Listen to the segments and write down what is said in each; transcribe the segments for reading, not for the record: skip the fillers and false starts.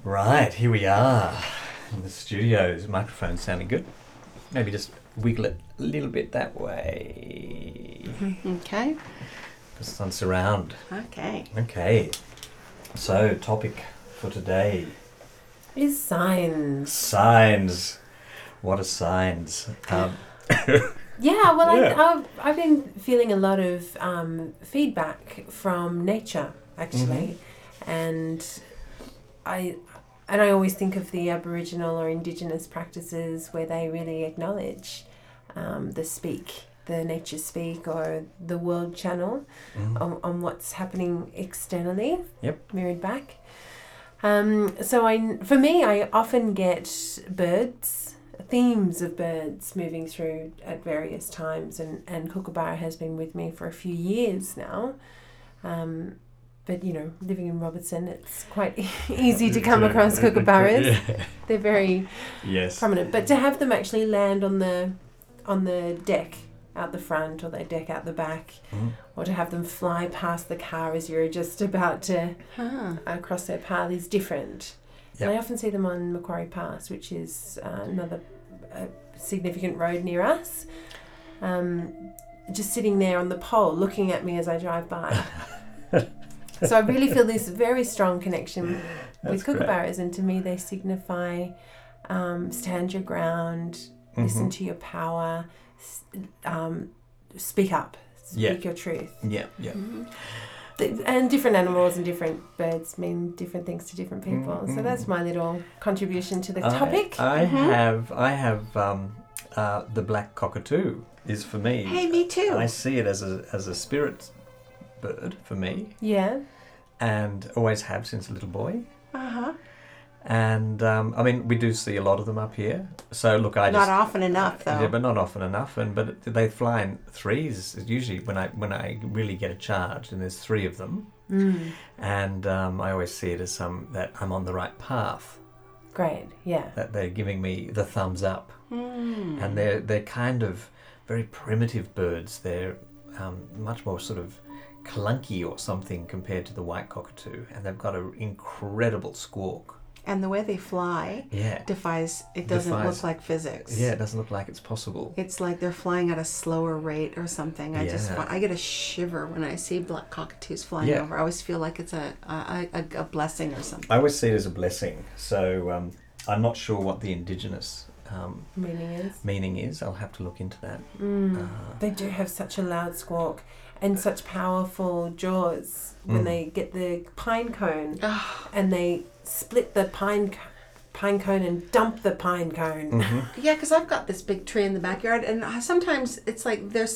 Right, here we are in the studios. Microphone sounding good. Maybe just wiggle it a little bit that way. Okay. Just on surround. Okay. Okay. So, topic for today. Is signs. Signs. What are signs? Yeah, well, Yeah. I've been feeling a lot of feedback from nature, actually. And I always think of the Aboriginal or Indigenous practices where they really acknowledge the nature speak or the world channel on what's happening externally, mirrored back. So for me, I often get themes of birds moving through at various times, and Kookaburra has been with me for a few years now. But, living in Robertson, it's quite easy to come across kookaburras. Yeah. They're very prominent. But to have them actually land on the deck out the front or the deck out the back, or to have them fly past the car as you're just about to cross their path is different. Yep. And I often see them on Macquarie Pass, which is another significant road near us, just sitting there on the pole looking at me as I drive by. So I really feel this very strong connection with kookaburras, and to me they signify stand your ground, listen to your power, speak up, speak your truth. Yeah. And different animals and different birds mean different things to different people. So that's my little contribution to the topic. I have the black cockatoo is for me. Hey, me too. I see it as a spirit bird for me. Yeah. And always have since a little boy. Uh-huh. And we do see a lot of them up here. So look, not often enough though. Yeah, but not often enough. But they fly in threes. Usually when I really get a charge, and there's three of them. And I always see it as that I'm on the right path. Great. Yeah. That they're giving me the thumbs up. And they're kind of very primitive birds. They're much more sort of clunky or something compared to the white cockatoo, and they've got an incredible squawk. And the way they fly doesn't look like physics. Yeah, it doesn't look like it's possible. It's like they're flying at a slower rate or something. I get a shiver when I see black cockatoos flying over. I always feel like it's a blessing or something. I always see it as a blessing. So I'm not sure what the Indigenous meaning is. I'll have to look into that. They do have such a loud squawk and such powerful jaws when they get the pine cone and they split the pine cone and dump the pine cone. Yeah, because I've got this big tree in the backyard, and sometimes it's like they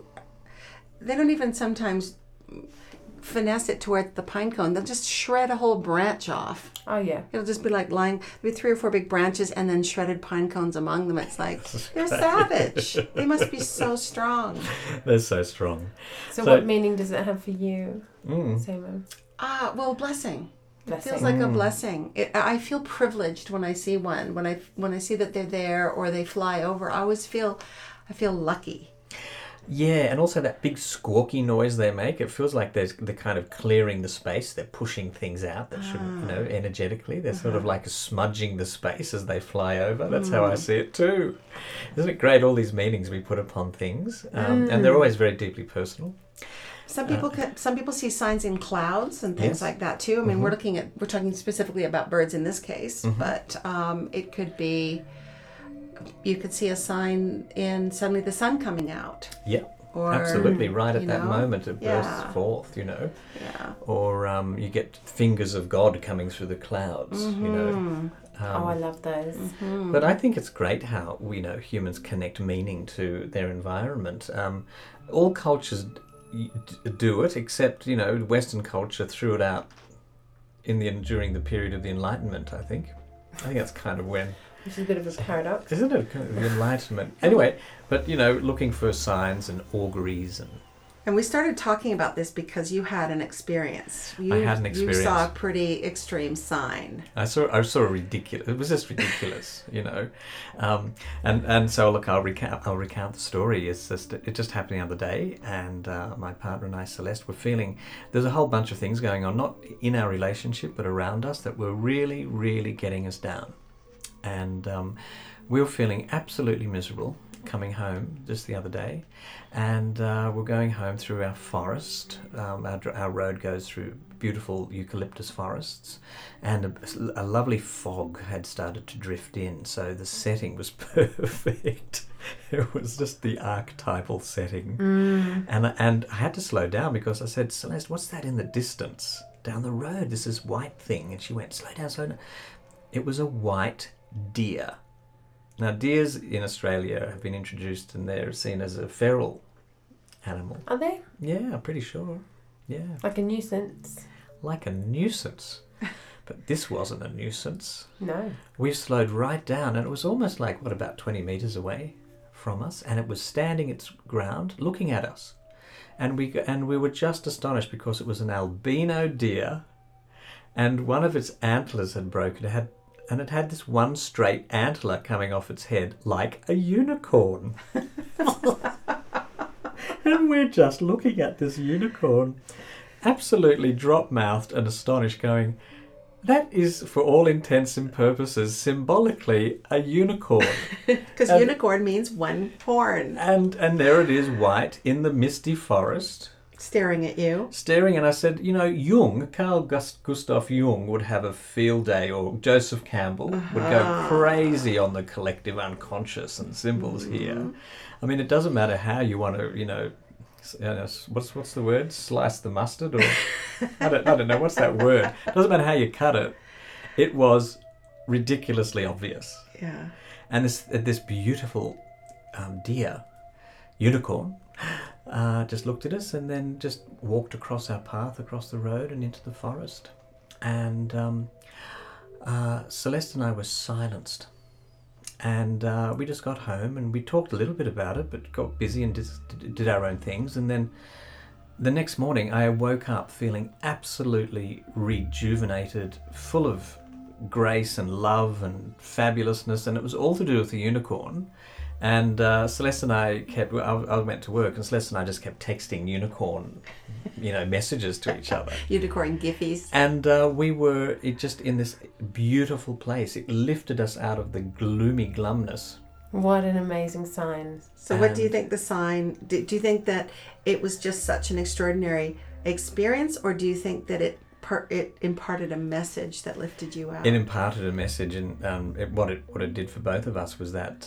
don't even sometimes finesse it towards the pine cone. They'll just shred a whole branch off. Oh yeah. It'll just be like lying with 3 or 4 big branches and then shredded pine cones among them. It's like they're savage. They must be so strong. They're so strong. So what meaning does it have for you, Samo? Well, blessing. It feels like a blessing. I feel privileged when I see one. When I see that they're there or they fly over, I feel lucky. Yeah, and also that big squawky noise they make, it feels like they're kind of clearing the space. They're pushing things out that should, energetically. They're sort of like smudging the space as they fly over. That's how I see it too. Isn't it great, all these meanings we put upon things? And they're always very deeply personal. Some people see signs in clouds and things like that too. I mean, we're talking specifically about birds in this case, but it could be, you could see a sign in suddenly the sun coming out. Yeah, absolutely. Right at that moment it bursts forth, Yeah. Or you get fingers of God coming through the clouds, I love those. But I think it's great how humans connect meaning to their environment. All cultures do it, except Western culture threw it out during the period of the Enlightenment. I think that's kind of when. Which is a bit of a paradox, isn't it? Kind of the Enlightenment. Anyway, but looking for signs and auguries and And we started talking about this because you had an experience. I had an experience. You saw a pretty extreme sign. I saw a ridiculous. It was just ridiculous, you know, and so look, I'll recount the story. It just happened the other day, and my partner and I, Celeste, were feeling there's a whole bunch of things going on, not in our relationship but around us, that were really, really getting us down, and we were feeling absolutely miserable. Coming home just the other day, and we're going home through our forest. Our road goes through beautiful eucalyptus forests, and a lovely fog had started to drift in, so the setting was perfect. It was just the archetypal setting. And I had to slow down because I said, Celeste, what's that in the distance down the road? This is white thing. And she went, slow down, slow down. It was a white deer. Now, deers in Australia have been introduced, and they're seen as a feral animal. Are they? Yeah, I'm pretty sure. Yeah. Like a nuisance? Like a nuisance. But this wasn't a nuisance. No. We slowed right down, and it was almost like, about 20 metres away from us, and it was standing its ground, looking at us. And we were just astonished because it was an albino deer, and one of its antlers had broken. And it had this one straight antler coming off its head like a unicorn. And we're just looking at this unicorn, absolutely drop-mouthed and astonished, going, that is, for all intents and purposes, symbolically a unicorn. Because unicorn means one horn. And there it is, white, in the misty forest. Staring at you. And I said, Carl Gustav Jung would have a field day, or Joseph Campbell would go crazy on the collective unconscious and symbols here. I mean, it doesn't matter how you want to, what's the word? Slice the mustard, or I don't know what's that word. It doesn't matter how you cut it. It was ridiculously obvious. Yeah. And this beautiful deer, unicorn. Just looked at us and then just walked across our path, across the road and into the forest. And Celeste and I were silenced. And we just got home and we talked a little bit about it, but got busy and did our own things. And then the next morning I woke up feeling absolutely rejuvenated, full of grace and love and fabulousness. And it was all to do with the unicorn. And Celeste and I I went to work, and Celeste and I just kept texting unicorn, messages to each other. Unicorn giffies. And we were just in this beautiful place. It lifted us out of the gloomy glumness. What an amazing sign. So what do you think the sign, do you think that it was just such an extraordinary experience, or do you think that it imparted a message that lifted you out? It imparted a message, and what it did for both of us was that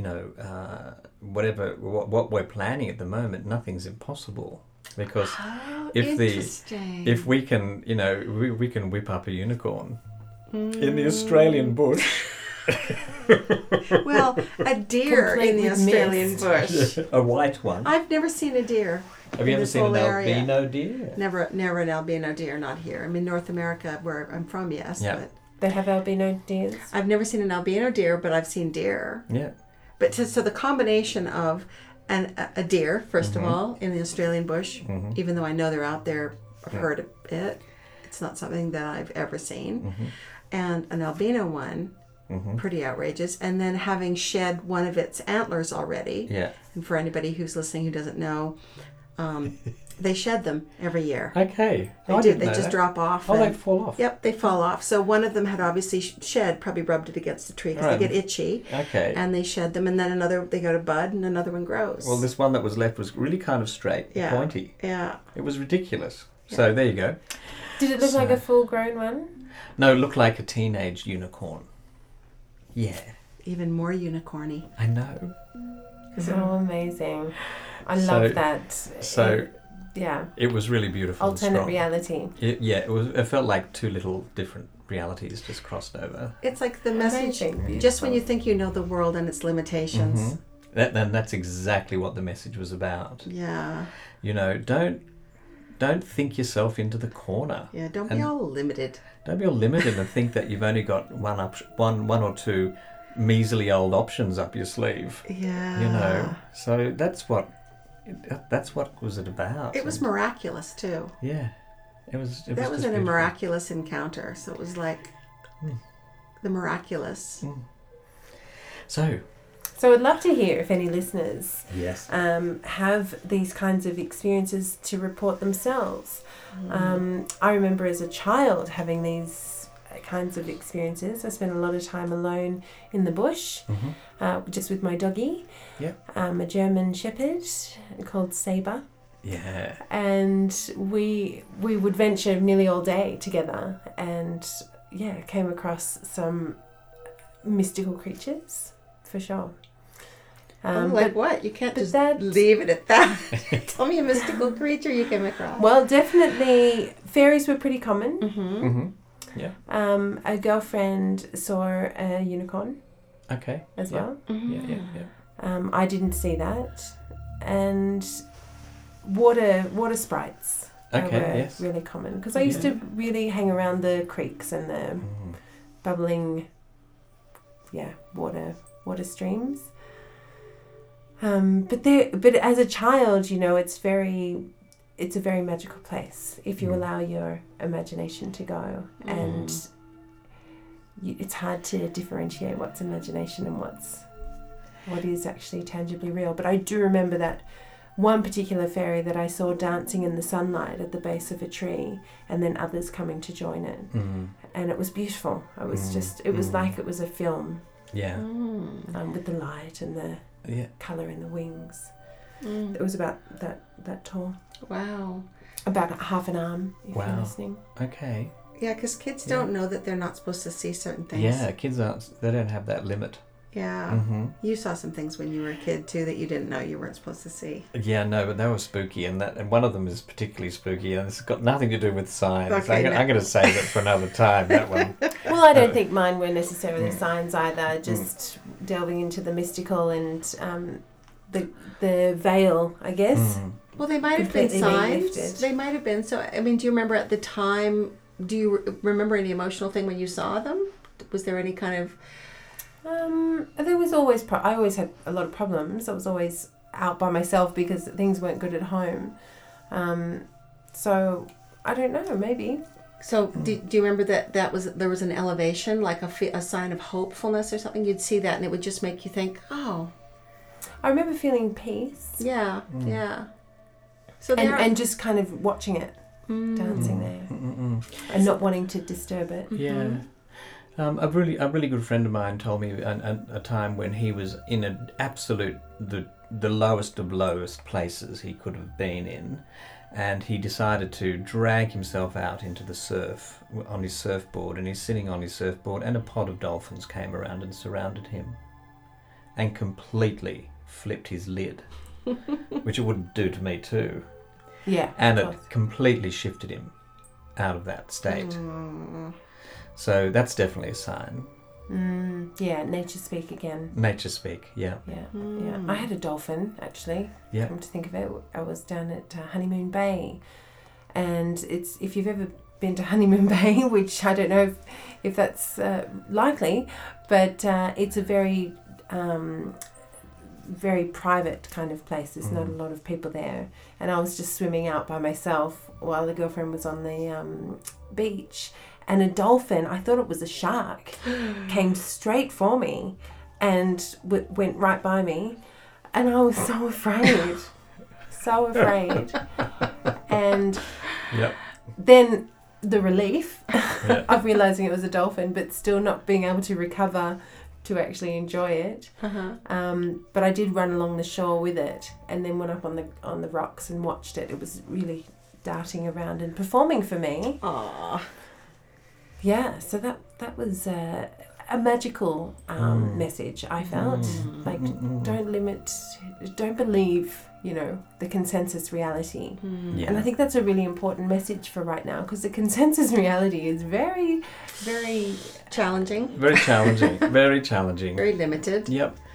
what we're planning at the moment, nothing's impossible, because if we can we can whip up a unicorn in the Australian bush. Well, a deer in the Australian bush. A white one. I've never seen a deer. Have you ever seen an albino deer? Never an albino deer, not here. I mean, North America, where I'm from, yes. Yeah. But they have albino deers? I've never seen an albino deer, but I've seen deer. Yeah. But so the combination of a deer, first of all, in the Australian bush, even though I know they're out there, I've heard of it. It's not something that I've ever seen. And an albino one, pretty outrageous. And then having shed one of its antlers already. Yeah. And for anybody who's listening who doesn't know, they shed them every year. Okay. They do. They just drop off. Oh, they fall off. Yep, they fall off. So one of them had obviously shed, probably rubbed it against the tree because they get itchy. Okay. And they shed them, and then they go to bud, and another one grows. Well, this one that was left was really kind of straight, pointy. Yeah. It was ridiculous. Yeah. So there you go. Did it look like a full-grown one? No, it looked like a teenage unicorn. Yeah. Even more unicorny. I know. So amazing. I love that. So it was really beautiful. Alternate reality. It felt like two little different realities just crossed over. It's like the message. Just when you think you know the world and its limitations. That's exactly what the message was about. Yeah. Don't think yourself into the corner. Yeah. Don't be all limited. Don't be all limited and think that you've only got one or two measly old options up your sleeve. Yeah. So that's what that's what was it about. It was miraculous too. Yeah. It was that was just in a beautiful. miraculous encounter. So it was like the miraculous. So I'd love to hear if any listeners yes. have these kinds of experiences to report themselves. I remember as a child having these kinds of experiences. I spent a lot of time alone in the bush, just with my doggy, a German Shepherd called Sabre. Yeah. And we would venture nearly all day together, and came across some mystical creatures for sure. Like what? You can't just that, leave it at that. Tell me a mystical creature you came across. Well, definitely fairies were pretty common. Yeah. A girlfriend saw a unicorn. Okay. As well. Yeah. I didn't see that, and water sprites. Okay. Were really common because I used to really hang around the creeks and the bubbling, water streams. But as a child, it's a very magical place if you allow your imagination to go, and it's hard to differentiate what's imagination and what is actually tangibly real. But I do remember that one particular fairy that I saw dancing in the sunlight at the base of a tree, and then others coming to join it, and it was beautiful. It was like it was a film. Yeah. With the light and the colour in the wings. It was about that tall. Wow. About half an arm, if you're Wow. listening. Okay. Yeah, because kids don't know that they're not supposed to see certain things. Yeah, kids they don't have that limit. Yeah. You saw some things when you were a kid too that you didn't know you weren't supposed to see. Yeah, no, but they were spooky, and one of them is particularly spooky, and it's got nothing to do with science. Okay, I'm going to save it for another time, that one. Well, I don't think mine were necessarily signs either, just delving into the mystical and the veil, I guess. Well, they might have been Completely being signs. lifted. They might have been. So, I mean, do you remember at the time, do you remember any emotional thing when you saw them? Was there any kind of... There was always... I always had a lot of problems. I was always out by myself because things weren't good at home. So, I don't know, maybe. So, do you remember that there was an elevation, like a sign of hopefulness or something? You'd see that and it would just make you think, oh... I remember feeling peace. Yeah, yeah. So and just kind of watching it, dancing there, and not wanting to disturb it. Yeah. A really good friend of mine told me a time when he was in an absolute the lowest of lowest places he could have been in, and he decided to drag himself out into the surf on his surfboard, and he's sitting on his surfboard, and a pod of dolphins came around and surrounded him, and completely flipped his lid, which it wouldn't do to me too. Yeah. And it completely shifted him out of that state. So that's definitely a sign. Yeah, nature speak again. Nature speak, yeah. Yeah. I had a dolphin, actually. Yeah. Come to think of it, I was down at Honeymoon Bay, and if you've ever been to Honeymoon Bay, which I don't know if that's likely, but it's a very very private kind of place. There's not a lot of people there, and I was just swimming out by myself while the girlfriend was on the beach, and a dolphin, I thought it was a shark, came straight for me and went right by me, and I was so afraid. And then the relief of realising it was a dolphin, but still not being able to recover to actually enjoy it. But I did run along the shore with it, and then went up on the rocks and watched it. It was really darting around and performing for me. Aww. Yeah, so that was a magical message, I felt. Like, don't believe, the consensus reality. Yeah. And I think that's a really important message for right now, because the consensus reality is very, very... Challenging. Very challenging. Very challenging. Very limited. Yep.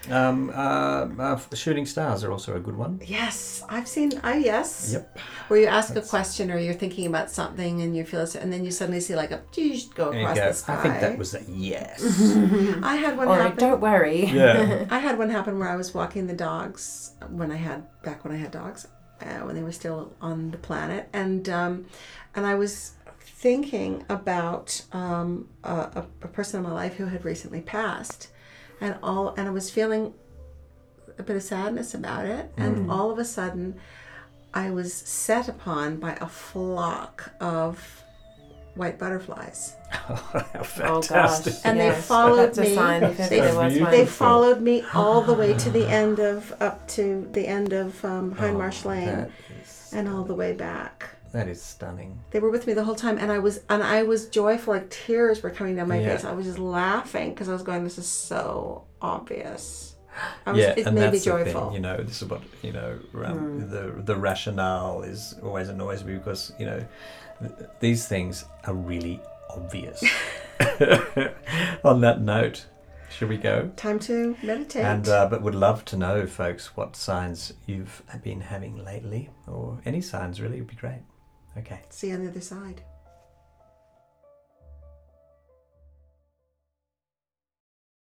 Shooting stars are also a good one. Yes, I've seen. Yes. Yep. Where you ask a question or you're thinking about something and you feel, and then you suddenly see like a go across the sky. I think that was a yes. I had one Or happen. don't worry. Yeah. I had one happen where I was walking the dogs when I had dogs, when they were still on the planet, and I was thinking about a person in my life who had recently passed, and I was feeling a bit of sadness about it, and all of a sudden I was set upon by a flock of white butterflies. How fantastic. And they followed me. They followed me all the way to the end of Hindmarsh Lane, and all the way back. That is stunning. They were with me the whole time, and I was joyful, like tears were coming down my face. I was just laughing because I was going, "This is so obvious." It made me joyful. Thing, this is what the rationale is always annoys me because these things are really obvious. On that note, should we go? Time to meditate. And but would love to know, folks, what signs you've been having lately, or any signs really would be great. Okay. See you on the other side.